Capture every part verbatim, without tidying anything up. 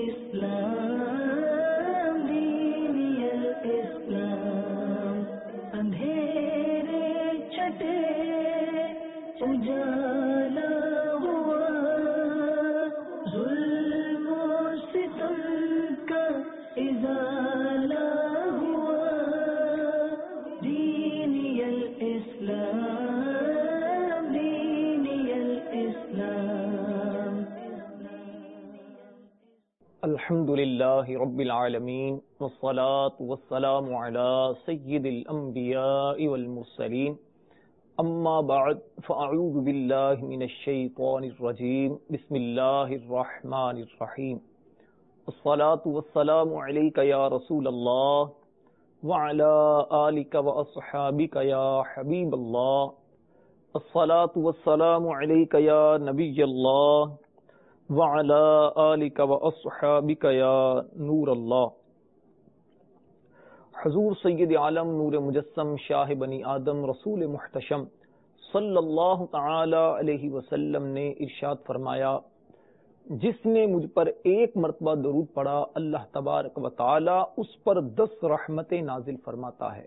الاسلام دین الاسلام اندھیرے چھٹے اجالا ہوا ظلم و ستم کا ازالہ ہوا دین الاسلام دین الاسلام. الحمد للہ رب العالمین والصلاة والسلام علی سید الانبیاء والمرسلین اما بعد فاعوذ باللہ من الشیطان الرجیم بسم اللہ الرحمن الرحیم الصلاة والسلام علیک یا رسول اللہ وعلی آلک واصحابک یا حبیب اللہ الصلاة والسلام علیک یا نبی اللہ وعلی آلک واصحابک یا نور اللہ. حضور سید عالم نور مجسم شاہ بنی آدم رسول محتشم صلی اللہ تعالی علیہ وسلم نے ارشاد فرمایا، جس نے مجھ پر ایک مرتبہ درود پڑھا اللہ تبارک و تعالی اس پر دس رحمتیں نازل فرماتا ہے.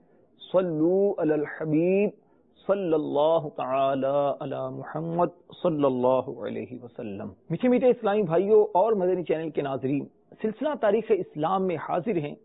صلو علی الحبیب صلی اللہ تعالی علی محمد صلی اللہ علیہ وسلم. میٹھے میٹھے اسلامی بھائیوں اور مدنی چینل کے ناظرین، سلسلہ تاریخ اسلام میں حاضر ہیں.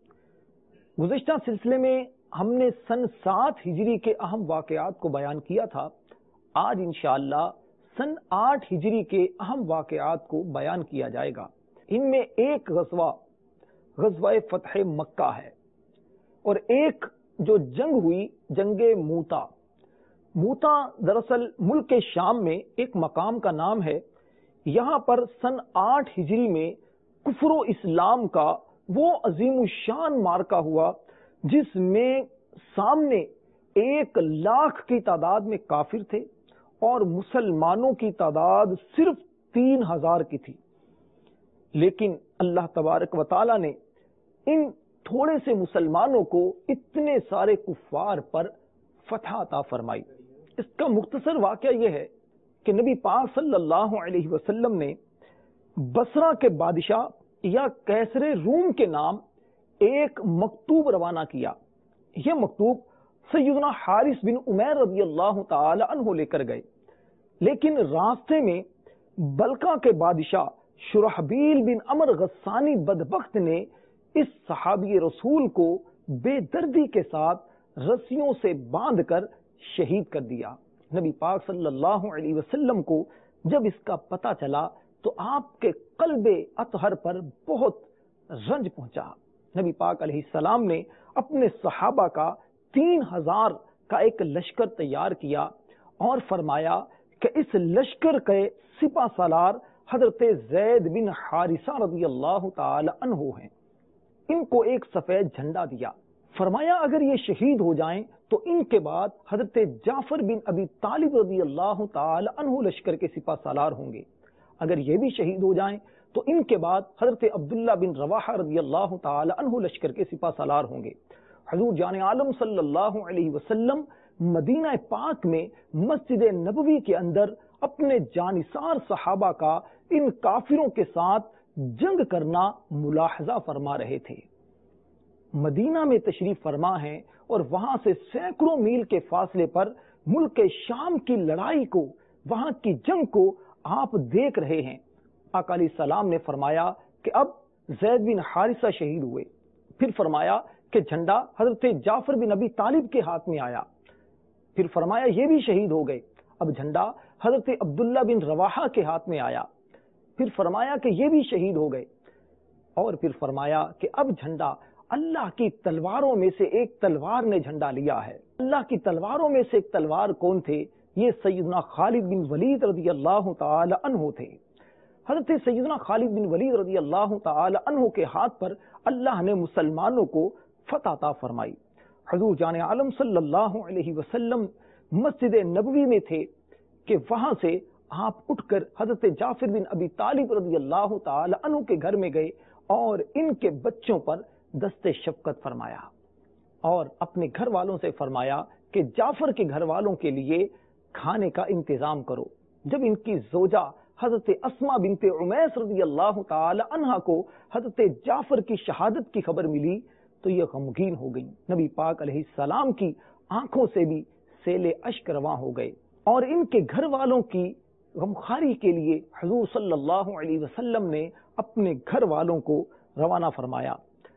گزشتہ سلسلے میں ہم نے سن سات ہجری کے اہم واقعات کو بیان کیا تھا. آج انشاءاللہ سن آٹھ ہجری کے اہم واقعات کو بیان کیا جائے گا. ان میں ایک غزوہ غزوہ فتح مکہ ہے اور ایک جو جنگ ہوئی جنگ موتا. موتا دراصل ملک شام میں ایک مقام کا نام ہے. یہاں پر سن آٹھ ہجری میں کفر و اسلام کا وہ عظیم الشان مارکا ہوا جس میں سامنے ایک لاکھ کی تعداد میں کافر تھے اور مسلمانوں کی تعداد صرف تین ہزار کی تھی. لیکن اللہ تبارک و تعالی نے ان تھوڑے سے مسلمانوں کو اتنے سارے کفار پر فتح عطا فرمائی. اس کا مختصر واقعہ یہ ہے کہ نبی پاک صلی اللہ علیہ وسلم نے بصرہ کے بادشاہ یا کیسر روم کے نام ایک مکتوب روانہ کیا. یہ مکتوب سیدنا حارث بن عمیر رضی اللہ تعالی عنہ لے کر گئے، لیکن راستے میں بلقا کے بادشاہ شرحبیل بن عمر غسانی بدبخت نے اس صحابی رسول کو بے دردی کے ساتھ رسیوں سے باندھ کر شہید کر دیا. نبی پاک صلی اللہ علیہ وسلم کو جب اس کا پتہ چلا تو آپ کے قلب اطہر پر بہت رنج پہنچا. نبی پاک علیہ السلام نے اپنے صحابہ کا تین ہزار کا ایک لشکر تیار کیا اور فرمایا کہ اس لشکر کے سپہ سالار حضرت زید بن حارثہ رضی اللہ تعالی عنہ ہیں. ان کو ایک سفید جھنڈا دیا. فرمایا اگر یہ شہید ہو جائیں تو ان کے بعد حضرت جعفر بن ابی طالب رضی اللہ تعالی عنہ لشکر کے سپہ سالار ہوں گے. اگر یہ بھی شہید ہو جائیں تو ان کے بعد حضرت عبداللہ بن رواحہ رضی اللہ تعالی عنہ لشکر کے سپہ سالار ہوں گے. حضور جان عالم صلی اللہ علیہ وسلم مدینہ پاک میں مسجد نبوی کے اندر اپنے جانثار صحابہ کا ان کافروں کے ساتھ جنگ کرنا ملاحظہ فرما رہے تھے. مدینہ میں تشریف فرما ہیں اور وہاں سے سینکڑوں میل کے فاصلے پر ملک شام کی لڑائی کو، وہاں کی جنگ کو آپ دیکھ رہے ہیں. آقا علیہ السلام نے فرمایا کہ اب زید بن حارثہ شہید ہوئے. پھر فرمایا کہ جھنڈا حضرت جعفر بن ابی طالب کے ہاتھ میں آیا. پھر فرمایا یہ بھی شہید ہو گئے. اب جھنڈا حضرت عبداللہ بن رواحہ کے ہاتھ میں آیا. پھر فرمایا کہ یہ بھی شہید ہو گئے. اور پھر فرمایا کہ اب جھنڈا اللہ کی تلواروں میں سے ایک تلوار نے جھنڈا لیا ہے. اللہ کی تلواروں میں سے ایک تلوار کون تھے؟ یہ سیدنا خالد بن ولید رضی اللہ تعالی عنہ تھے. حضرت سیدنا خالد بن ولید رضی اللہ تعالی عنہ کے ہاتھ پر اللہ نے مسلمانوں کو فتح عطا فرمائی. حضور جان عالم صلی اللہ علیہ وسلم مسجد نبوی میں تھے کہ وہاں سے آپ اٹھ کر حضرت جعفر بن ابی طالب رضی اللہ تعالی عنہ کے گھر میں گئے اور ان کے بچوں پر دست شفقت فرمایا اور اپنے گھر والوں سے فرمایا کہ جعفر کے گھر والوں کے لیے کھانے کا انتظام کرو. جب ان کی زوجہ حضرت اسما بنت عمیس رضی اللہ تعالی عنہا کو حضرت جعفر کی شہادت کی خبر ملی تو یہ غمگین ہو گئی. نبی پاک علیہ السلام کی آنکھوں سے بھی سیل اشک رواں ہو گئے اور ان کے گھر والوں کی غمخاری کے لیے حضور صلی اللہ علیہ وسلم نے اپنے گھر والوں کو روانہ فرمایا.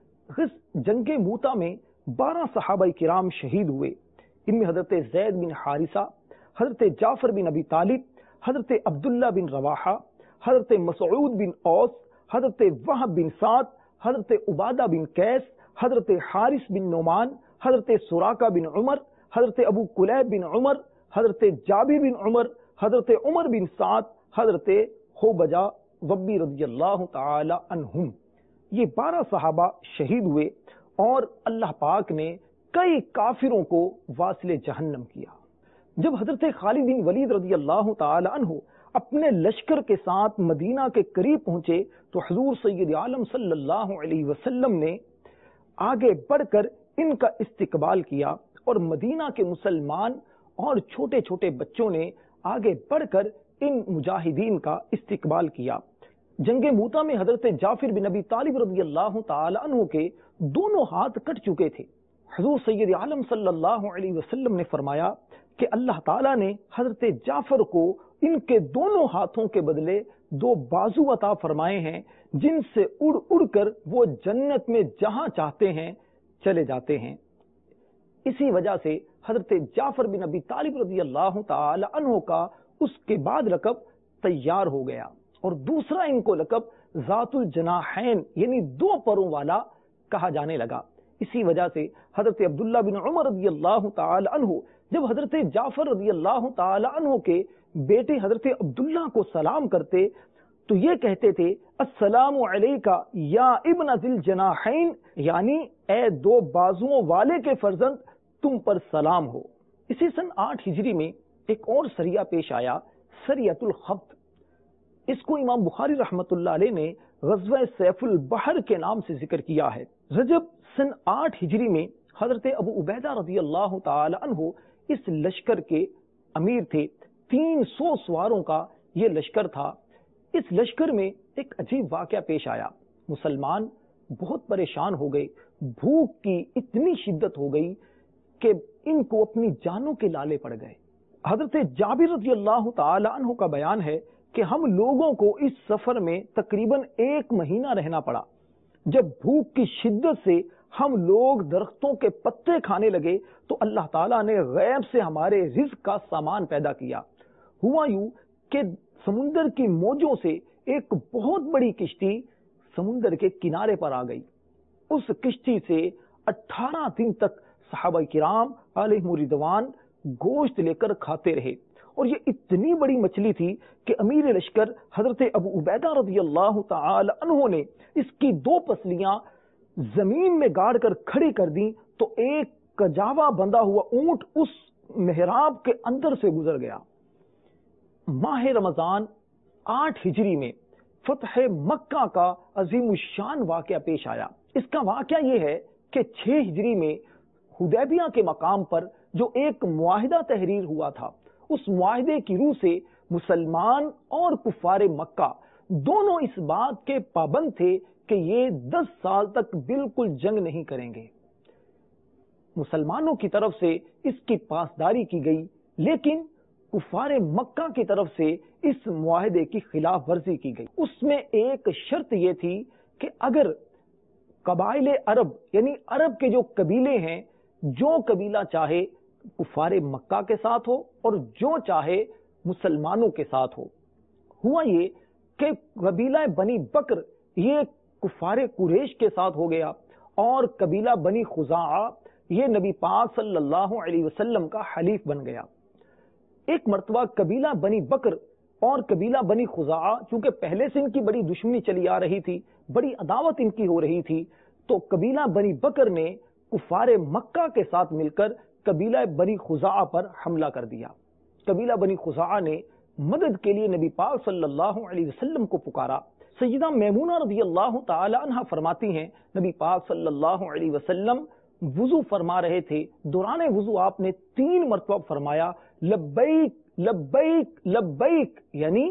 جنگ موتا میں بارہ صحابہ کرام شہید ہوئے. ان میں حضرت زید بن حارثہ، حضرت جعفر بن ابی طالب، حضرت عبداللہ بن رواحہ، حضرت مسعود بن اوس، حضرت وہب بن سعد، حضرت عبادہ بن قیس، حضرت حارث بن نعمان، حضرت سراقہ بن عمر، حضرت ابو کلیب بن عمر، حضرت جابر بن عمر، حضرت عمر بن سعد، حضرت خوبجہ وبی رضی اللہ تعالی عنہم. یہ بارہ صحابہ شہید ہوئے اور اللہ پاک نے کئی کافروں کو واصل جہنم کیا. جب حضرت خالد بن ولید رضی اللہ تعالی عنہ اپنے لشکر کے ساتھ مدینہ کے قریب پہنچے تو حضور سید عالم صلی اللہ علیہ وسلم نے آگے بڑھ کر ان کا استقبال کیا اور مدینہ کے مسلمان اور چھوٹے چھوٹے بچوں نے آگے بڑھ کر ان مجاہدین کا استقبال کیا. جنگ موتا میں حضرت جعفر بن ابی طالب رضی اللہ تعالی عنہ کے دونوں ہاتھ کٹ چکے تھے. حضور سید عالم صلی اللہ علیہ وسلم نے فرمایا کہ اللہ تعالیٰ نے حضرت جعفر کو ان کے دونوں ہاتھوں کے بدلے دو بازو عطا فرمائے ہیں جن سے اڑ اڑ کر وہ جنت میں جہاں چاہتے ہیں چلے جاتے ہیں. اسی وجہ سے حضرت جعفر بن ابی طالب رضی اللہ تعالی عنہ کا اس کے بعد لقب تیار ہو گیا اور دوسرا ان کو لقب ذات الجناحین یعنی دو پروں والا کہا جانے لگا. اسی وجہ سے حضرت عبداللہ بن عمر رضی اللہ تعالی عنہ جب حضرت جعفر رضی اللہ تعالی عنہ کے بیٹے حضرت عبداللہ کو سلام کرتے تو یہ کہتے تھے السلام علیکہ یا ابن ذی الجناحین، یعنی اے دو بازوؤں والے کے فرزند تم پر سلام ہو. اسی سن آٹھ ہجری میں ایک اور سریہ پیش آیا، سریۃ الخبط. اس کو امام بخاری رحمت اللہ علیہ نے غزوہ سیف البحر کے نام سے ذکر کیا ہے. رجب سن آٹھ ہجری میں حضرت ابو عبیدہ رضی اللہ تعالی عنہ اس لشکر کے امیر تھے. تین سو سواروں کا یہ لشکر تھا. اس لشکر میں ایک عجیب واقعہ پیش آیا. مسلمان بہت پریشان ہو گئے. بھوک کی اتنی شدت ہو گئی کہ ان کو اپنی جانوں کے لالے پڑ گئے. حضرت جابر رضی اللہ تعالی عنہ کا بیان ہے کہ ہم لوگوں کو اس سفر میں تقریباً ایک مہینہ رہنا پڑا. جب بھوک کی شدت سے ہم لوگ درختوں کے پتے کھانے لگے تو اللہ تعالیٰ نے غیب سے ہمارے رزق کا سامان پیدا کیا. ہوا یوں کہ سمندر کی موجوں سے ایک بہت بڑی کشتی سمندر کے کنارے پر آ گئی. اس کشتی سے اٹھارہ دن تک صحابہ کرام علیہم رضوان گوشت لے کر کھاتے رہے اور یہ اتنی بڑی مچھلی تھی کہ امیر لشکر حضرت ابو عبیدہ رضی اللہ تعالی عنہ نے اس کی دو پسلیاں زمین میں گاڑ کر کھڑی کر دیں تو ایک کجاوا بندھا ہوا اونٹ اس محراب کے اندر سے گزر گیا. ماہ رمضان آٹھ ہجری میں فتح مکہ کا عظیم الشان واقعہ پیش آیا. اس کا واقعہ یہ ہے کہ چھ ہجری میں حدیبیہ کے مقام پر جو ایک معاہدہ تحریر ہوا تھا، اس معاہدے کی روح سے مسلمان اور کفار مکہ دونوں اس بات کے پابند تھے کہ یہ دس سال تک بالکل جنگ نہیں کریں گے. مسلمانوں کی طرف سے اس کی پاسداری کی گئی، لیکن کفار مکہ کی طرف سے اس معاہدے کی خلاف ورزی کی گئی. اس میں ایک شرط یہ تھی کہ اگر قبائل عرب یعنی عرب کے جو قبیلے ہیں، جو قبیلہ چاہے کفار مکہ کے ساتھ ہو اور جو چاہے مسلمانوں کے ساتھ ہو. ہوا یہ کہ قبیلہ بنی بکر یہ کفار قریش کے ساتھ ہو گیا اور قبیلہ بنی خزاعہ یہ نبی پاک صلی اللہ علیہ وسلم کا حلیف بن گیا. ایک مرتبہ قبیلہ بنی بکر اور قبیلہ بنی خزاعہ چونکہ پہلے سے ان کی بڑی دشمنی چلی آ رہی تھی، بڑی عداوت ان کی ہو رہی تھی، تو قبیلہ بنی بکر نے کفار مکہ کے ساتھ مل کر قبیلہ بنی خزاعہ پر حملہ کر دیا. قبیلہ بنی خزاعہ نے مدد کے لیے نبی پاک صلی اللہ علیہ وسلم کو پکارا. سیدہ میمونہ رضی اللہ تعالی عنہا فرماتی ہیں نبی پاک صلی اللہ علیہ وسلم وضو فرما رہے تھے. دوران وضو آپ نے تین مرتبہ فرمایا لبیک لبیک لبیک، یعنی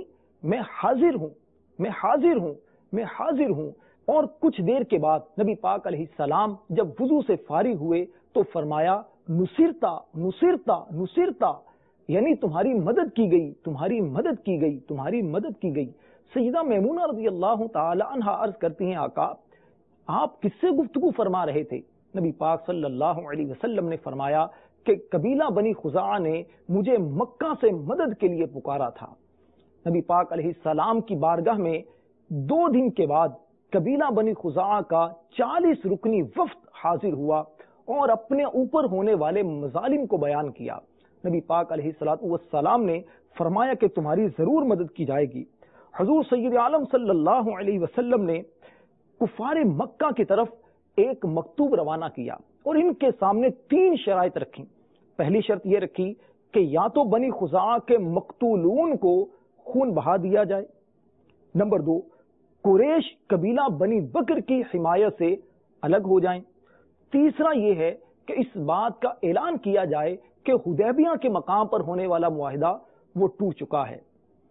میں حاضر ہوں میں حاضر ہوں میں حاضر ہوں اور کچھ دیر کے بعد نبی پاک علیہ السلام جب وضو سے فارغ ہوئے تو فرمایا نصرتا نصرتا نصرتا، یعنی تمہاری مدد کی گئی تمہاری مدد کی گئی تمہاری مدد کی گئی۔ سیدہ میمونہ رضی اللہ تعالی عنہا عرض کرتی ہیں آقا آپ کس سے گفتگو فرما رہے تھے؟ نبی پاک صلی اللہ علیہ وسلم نے فرمایا کہ قبیلہ بنی خزاعہ نے مجھے مکہ سے مدد کے لیے پکارا تھا۔ نبی پاک علیہ السلام کی بارگاہ میں دو دن کے بعد قبیلہ بنی خزاعہ کا چالیس رکنی وفد حاضر ہوا اور اپنے اوپر ہونے والے مظالم کو بیان کیا۔ نبی پاک علیہ الصلوۃ والسلام نے فرمایا کہ تمہاری ضرور مدد کی جائے گی۔ حضور سید عالم صلی اللہ علیہ وسلم نے کفار مکہ کی طرف ایک مکتوب روانہ کیا اور ان کے سامنے تین شرائط رکھی۔ پہلی شرط یہ رکھی کہ یا تو بنی خزاعہ کے مقتولون کو خون بہا دیا جائے، نمبر دو قریش قبیلہ بنی بکر کی حمایت سے الگ ہو جائیں، تیسرا یہ ہے کہ اس بات کا اعلان کیا جائے کہ حدیبیہ کے مقام پر ہونے والا معاہدہ وہ ٹوٹ چکا ہے۔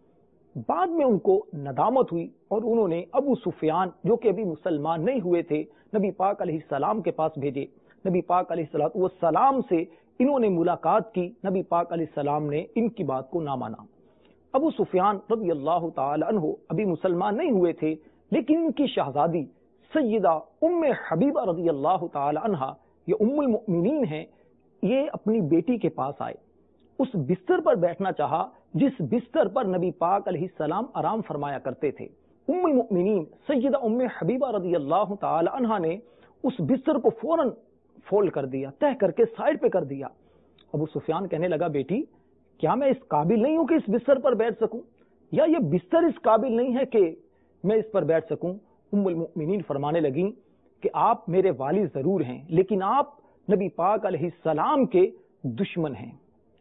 بعد میں ان کو ندامت ہوئی اور انہوں نے ابو سفیان جو کہ ابھی مسلمان نہیں ہوئے تھے نبی پاک علیہ السلام کے پاس بھیجے۔ نبی پاک علیہ السلام والسلام سے انہوں نے ملاقات کی، نبی پاک علیہ السلام نے ان کی بات کو نہ مانا۔ ابو سفیان رضی اللہ تعالی عنہ ابھی مسلمان نہیں ہوئے تھے، لیکن ان کی شہزادی سیدہ ام حبیبہ رضی اللہ تعالی عنہا، یہ ام المؤمنین ہیں، یہ اپنی بیٹی کے پاس آئے، اس بستر پر بیٹھنا چاہا جس بستر پر نبی پاک علیہ السلام آرام فرمایا کرتے تھے۔ ام المؤمنین سیدہ ام حبیبہ رضی اللہ تعالی عنہا نے اس بستر کو فوراً فولڈ کر دیا، تہہ کر کے سائڈ پہ کر دیا۔ ابو سفیان کہنے لگا بیٹی کیا میں اس قابل نہیں ہوں کہ اس بستر پر بیٹھ سکوں، یا یہ بستر اس قابل نہیں ہے کہ میں اس پر بیٹھ سکوں؟ ام المؤمنین فرمانے لگیں کہ آپ میرے والد ضرور ہیں، لیکن آپ نبی پاک علیہ السلام کے دشمن ہیں،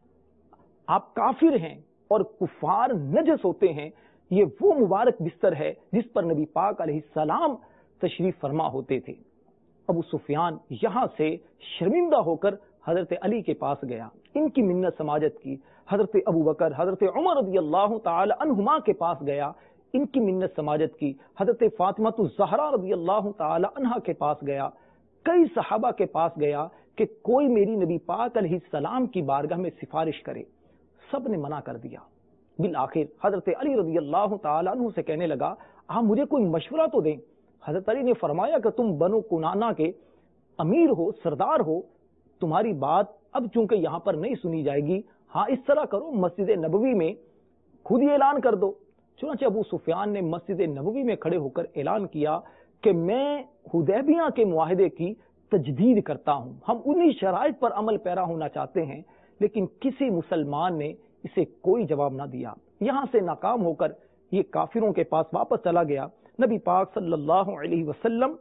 آپ کافر ہیں اور کفار نجس ہوتے ہیں۔ یہ وہ مبارک بستر ہے جس پر نبی پاک علیہ السلام تشریف فرما ہوتے تھے۔ ابو سفیان یہاں سے شرمندہ ہو کر حضرت علی کے پاس گیا، ان کی منت سماجت کی۔ حضرت ابو بکر حضرت عمر رضی اللہ تعالی عنہما کے پاس گیا، ان کی منت سماجت کی۔ حضرت فاطمہ الزہرا رضی اللہ تعالی عنہا کے پاس گیا، کئی صحابہ کے پاس گیا کہ کوئی میری نبی پاک علیہ السلام کی بارگاہ میں سفارش کرے، سب نے منع کر دیا۔ بالآخر حضرت علی رضی اللہ تعالی عنہ سے کہنے لگا آپ مجھے کوئی مشورہ تو دیں۔ حضرت علی نے فرمایا کہ تم بنو کنانہ کے امیر ہو، سردار ہو، تمہاری بات اب چونکہ یہاں پر نہیں سنی جائے گی، ہاں اس طرح کرو مسجد نبوی میں خود ہی اعلان کر دو۔ چنانچہ ابو سفیان نے مسجد نبوی میں کھڑے ہو کر اعلان کیا کہ میں حدیبیہ کے معاہدے کی تجدید کرتا ہوں، ہم انہی شرائط پر عمل پیرا ہونا چاہتے ہیں، لیکن کسی مسلمان نے اسے کوئی جواب نہ دیا۔ یہاں سے ناکام ہو کر یہ کافروں کے پاس واپس چلا گیا۔ نبی پاک صلی اللہ علیہ وسلم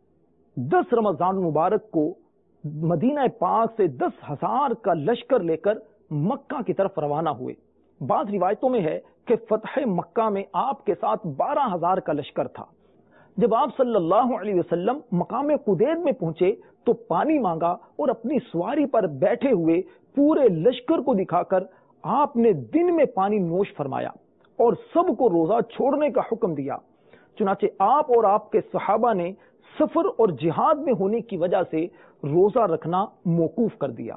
دس رمضان مبارک کو مدینہ پاک سے دس ہزار کا لشکر لے کر مکہ کی طرف روانہ ہوئے۔ بعض روایتوں میں ہے کہ فتح مکہ میں آپ کے ساتھ بارہ ہزار کا لشکر تھا۔ جب آپ صلی اللہ علیہ وسلم مقام قدید میں پہنچے تو پانی مانگا اور اپنی سواری پر بیٹھے ہوئے پورے لشکر کو دکھا کر آپ نے دن میں پانی نوش فرمایا اور سب کو روزہ چھوڑنے کا حکم دیا۔ چنانچہ آپ اور آپ کے صحابہ نے سفر اور جہاد میں ہونے کی وجہ سے روزہ رکھنا موقوف کر دیا۔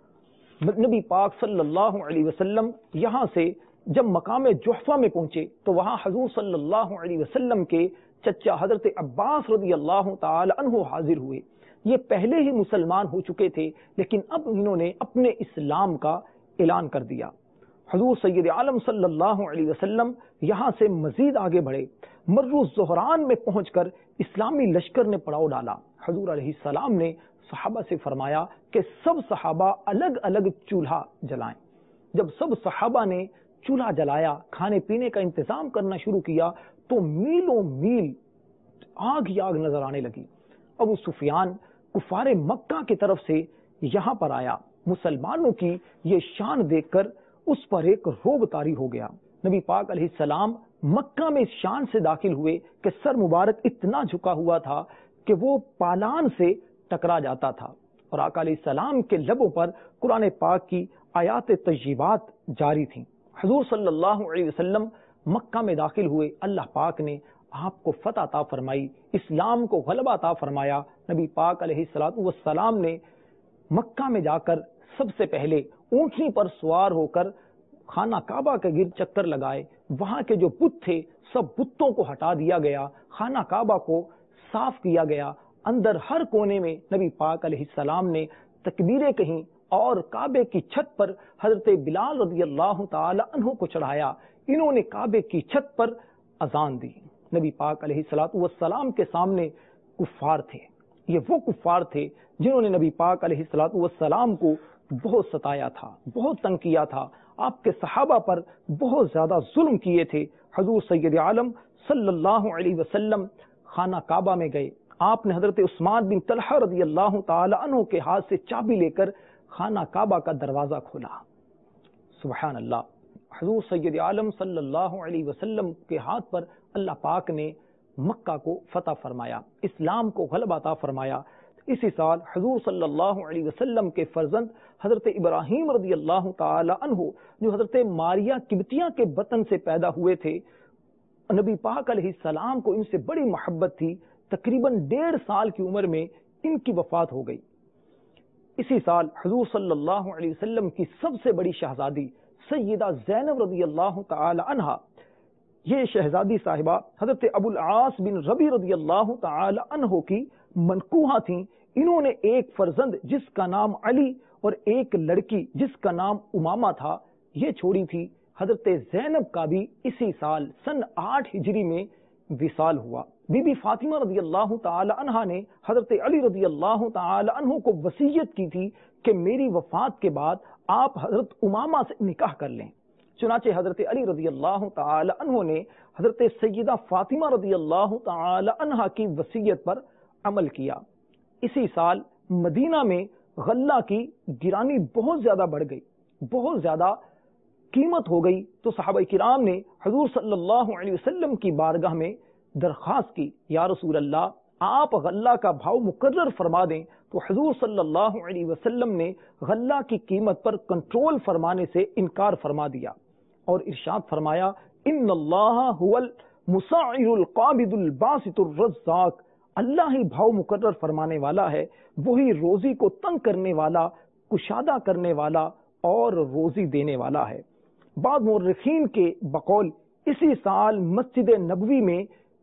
نبی پاک صلی اللہ علیہ وسلم یہاں سے جب مقام جحفہ میں پہنچے تو وہاں حضور صلی اللہ علیہ وسلم کے چچا حضرت عباس رضی اللہ تعالی عنہ حاضر ہوئے۔ یہ پہلے ہی مسلمان ہو چکے تھے، لیکن اب انہوں نے اپنے اسلام کا اعلان کر دیا۔ حضور سید عالم صلی اللہ علیہ وسلم یہاں سے مزید آگے بڑھے، مرو زہران میں پہنچ کر اسلامی لشکر نے پڑاؤ ڈالا۔ حضور علیہ السلام نے صحابہ سے فرمایا کہ سب صحابہ الگ الگ چولہا جلائیں۔ جب سب صحابہ نے چولہا جلایا، کھانے پینے کا انتظام کرنا شروع کیا تو میلوں میل آگ ہی آگ نظر آنے لگی۔ ابو سفیان کفار مکہ کی طرف سے یہاں پر آیا، مسلمانوں کی یہ شان دیکھ کر اس پر ایک روب طاری ہو گیا۔ نبی پاک علیہ السلام مکہ میں اس شان سے داخل ہوئے کہ سر مبارک اتنا جھکا ہوا تھا کہ وہ پالان سے ٹکرا جاتا تھا، اور آقا علیہ السلام کے لبوں پر قرآن پاک کی آیات طیبات جاری تھیں۔ حضور صلی اللہ علیہ وسلم مکہ میں داخل ہوئے، اللہ پاک نے آپ کو فتح عطا فرمائی، اسلام کو غلبہ عطا فرمایا۔ نبی پاک علیہ الصلوۃ والسلام نے مکہ میں جا کر سب سے پہلے اونٹنی پر سوار ہو کر خانہ کعبہ کے گرد چکر لگائے، وہاں کے جو بت تھے سب بتوں کو ہٹا دیا گیا، خانہ کعبہ کو صاف کیا گیا، اندر ہر کونے میں نبی پاک علیہ السلام نے تکبیریں کہیں اور کعبے کی چھت پر حضرت بلال رضی اللہ تعالی عنہ کو چڑھایا، انہوں نے کعبے کی چھت پر اذان دی۔ نبی پاک علیہ الصلوۃ والسلام کے سامنے کفار تھے، یہ وہ کفار تھے جنہوں نے نبی پاک علیہ الصلوۃ والسلام کو بہت ستایا تھا، بہت تنگ کیا تھا، آپ کے صحابہ پر بہت زیادہ ظلم کیے تھے۔ حضور سید عالم صلی اللہ علیہ وسلم خانہ کعبہ میں گئے، آپ نے حضرت عثمان بن طلحہ رضی اللہ تعالی عنہ کے ہاتھ سے چابی لے کر خانہ کعبہ کا دروازہ کھولا۔ سبحان اللہ، حضور سید عالم صلی اللہ علیہ وسلم کے ہاتھ پر اللہ پاک نے مکہ کو فتح فرمایا، اسلام کو غلبہ عطا فرمایا۔ اسی سال حضور صلی اللہ علیہ وسلم کے فرزند حضرت ابراہیم رضی اللہ تعالی عنہ جو حضرت ماریا قبطیہ کے بطن سے پیدا ہوئے تھے، نبی پاک علیہ السلام کو ان سے بڑی محبت تھی، تقریباً ڈیڑھ سال کی عمر میں ان کی وفات ہو گئی۔ اسی سال حضور صلی اللہ علیہ وسلم کی سب سے بڑی شہزادی سیدہ زینب رضی اللہ تعالی عنہا، یہ شہزادی صاحبہ حضرت ابو العاص بن ربی رضی اللہ تعالی عنہ کی منکوہا تھیں، انہوں نے ایک فرزند جس کا نام علی اور ایک لڑکی جس کا نام امامہ تھا یہ چھوڑی تھی۔ حضرت زینب کا بھی اسی سال سن آٹھ ہجری میں وصال ہوا۔ بی بی فاطمہ رضی اللہ تعالی عنہ نے حضرت علی رضی اللہ تعالی عنہ کو وصیت کی تھی کہ میری وفات کے بعد آپ حضرت امامہ سے نکاح کر لیں، چنانچہ حضرت علی رضی اللہ تعالی عنہ نے حضرت سیدہ فاطمہ رضی اللہ تعالی عنہ کی وصیت پر عمل کیا۔ اسی سال مدینہ میں غلہ کی گرانی بہت زیادہ بڑھ گئی، بہت زیادہ قیمت ہو گئی، تو صحابہ کرام نے حضور صلی اللہ علیہ وسلم کی بارگاہ میں درخواست کی، یا رسول اللہ آپ غلہ کا بھاؤ مقرر فرما دیں، تو حضور صلی اللہ علیہ وسلم نے غلہ کی قیمت پر کنٹرول فرمانے سے انکار فرما دیا اور ارشاد فرمایا، ان اللہ هو المسعر القابض الباسط الرزاق، اللہ ہی بھاؤ مقرر فرمانے والا ہے، وہی روزی کو تنگ کرنے والا، کشادہ کرنے والا اور روزی دینے والا ہے۔ بعض مورخین کے بقول اسی سال مسجد نبوی میں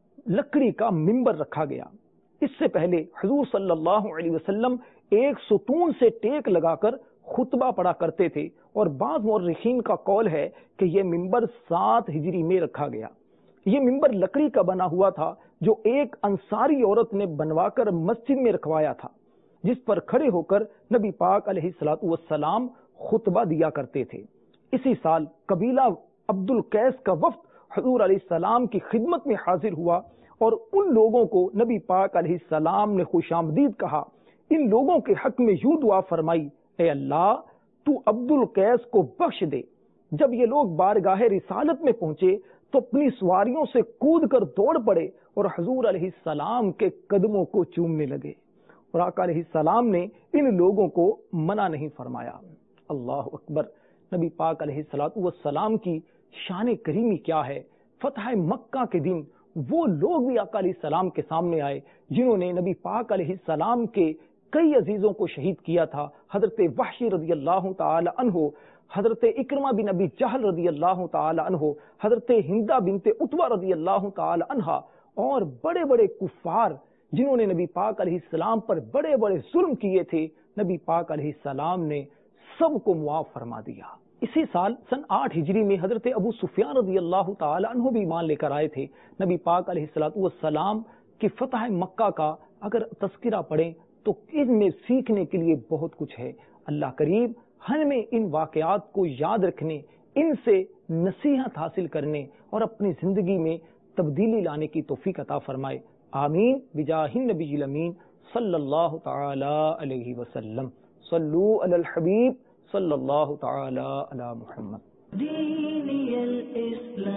لکڑی کا منبر رکھا گیا۔ اس سے پہلے حضور صلی اللہ علیہ وسلم ایک ستون سے ٹیک لگا کر خطبہ پڑھا کرتے تھے، اور بعض مورخین کا قول ہے کہ یہ منبر سات ہجری میں رکھا گیا۔ یہ منبر لکڑی کا بنا ہوا تھا جو ایک انصاری عورت نے بنوا کر مسجد میں رکھوایا تھا، جس پر کھڑے ہو کر نبی پاک علیہ الصلوۃ والسلام خطبہ دیا کرتے تھے۔ اسی سال قبیلہ عبد القیس کا وفد حضور علیہ السلام کی خدمت میں حاضر ہوا اور ان لوگوں کو نبی پاک علیہ السلام نے خوش آمدید کہا۔ ان لوگوں کے حق میں یوں دعا فرمائی، اے اللہ تو عبد القیس کو بخش دے۔ جب یہ لوگ بارگاہ رسالت میں پہنچے تو اپنی سواریوں سے کود کر دوڑ پڑے اور حضور علیہ السلام کے قدموں کو چومنے لگے، اور آقا علیہ السلام نے ان لوگوں کو منع نہیں فرمایا۔ اللہ اکبر، نبی پاک علیہ الصلوۃ والسلام کی شان کریمی کیا ہے۔ فتح مکہ کے دن وہ لوگ بھی آقا علیہ السلام کے سامنے آئے جنہوں نے نبی پاک علیہ السلام کے کئی عزیزوں کو شہید کیا تھا، حضرت وحشی رضی اللہ تعالی عنہ، حضرت اکرمہ بن ابی جہل رضی اللہ تعالی عنہ، حضرت ہندہ بنت عتبہ رضی اللہ تعالی عنہ، اور بڑے بڑے کفار جنہوں نے نبی پاک علیہ السلام پر بڑے بڑے ظلم کیے تھے، نبی پاک علیہ السلام نے سب کو معاف فرما دیا۔ اسی سال سن آٹھ ہجری میں حضرت ابو سفیان رضی اللہ تعالی عنہ بھی ایمان لے کر آئے تھے۔ نبی پاک علیہ الصلوۃ والسلام کی فتح مکہ کا اگر تذکرہ پڑھیں تو ان میں سیکھنے کے لیے بہت کچھ ہے۔ اللہ کریم ہمیں ان واقعات کو یاد رکھنے، ان سے نصیحت حاصل کرنے اور اپنی زندگی میں تبدیلی لانے کی توفیق عطا فرمائے، آمین بجاہ النبی الامین صلی اللہ تعالی علیہ وسلم۔ صلو علی الحبیب صلی اللہ تعالی علی محمد۔ دینی الاسلام،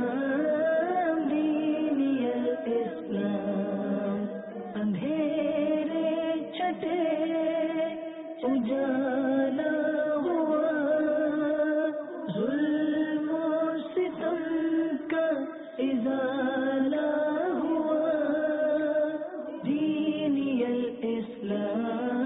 دینی الاسلام، اندھیرے چھٹے اجالا ہوا، ظلم و ستم کا الإسلام